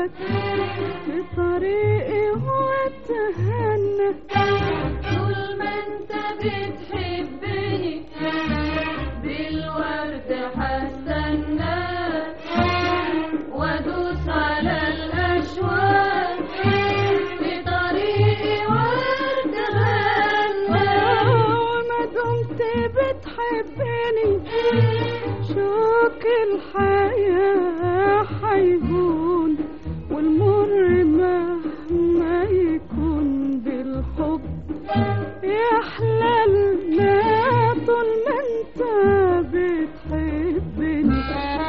بالك في طريقي واتهنى. طول ما انت بتحبني بالورد هستناك وادوس على الاشواق في طريقي واتغنى. وما دمت بتحبني شوك الحياة حيهون، والمر مهما يكون بالحب يحللنا طول ما انت بتحبني.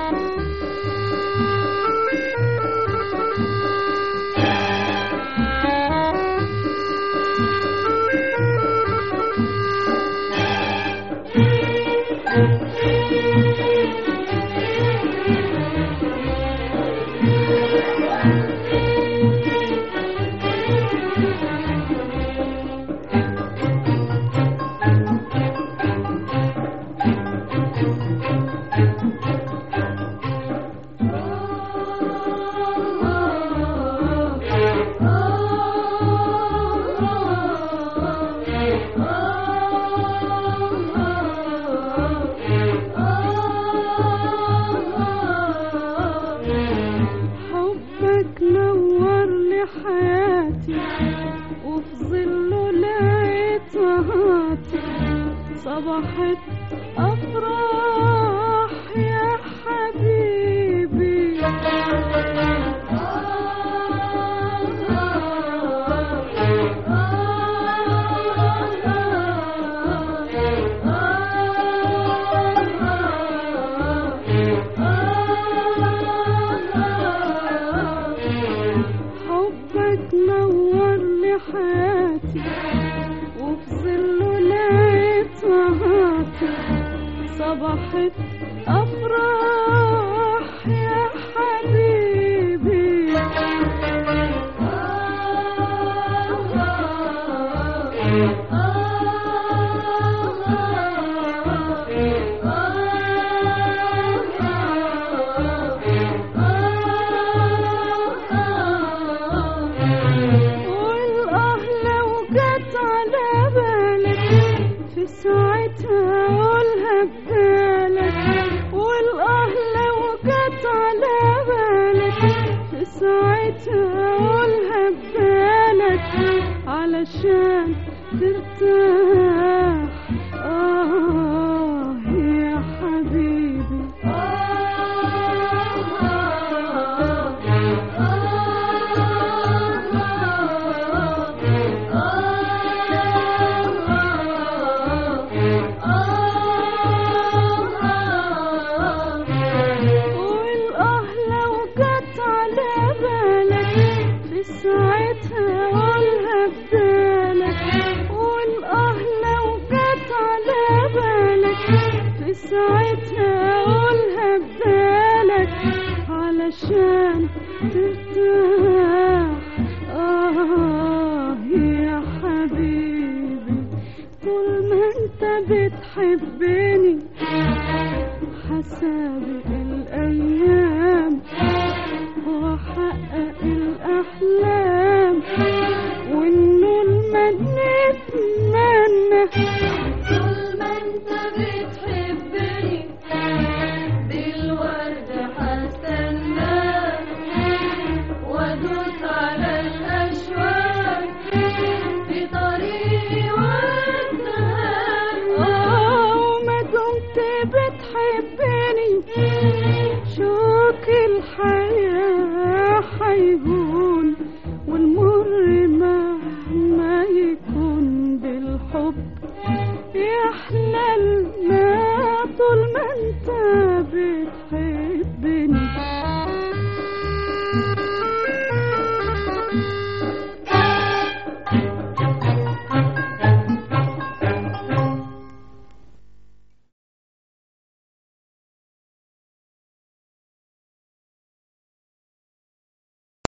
حبك نور لي حياتي وفي ظله لقيت هاتي صبحت أفراح يا حبيبي. حبك نور لي حياتي وفي ظله لقيت هاتي صبحت أفراح يا حبيبي. في ساعتها أقولها ببالك، والآه لو جت على بالك في ساعتها أقولها ببالك علشان ترتاح. يا حبيبي ساعتها أقولها ببالك، والآه لو جت على بالك في ساعتها أقولها ببالك علشان ترتاح. يا حبيبي طول ما انت بتحبني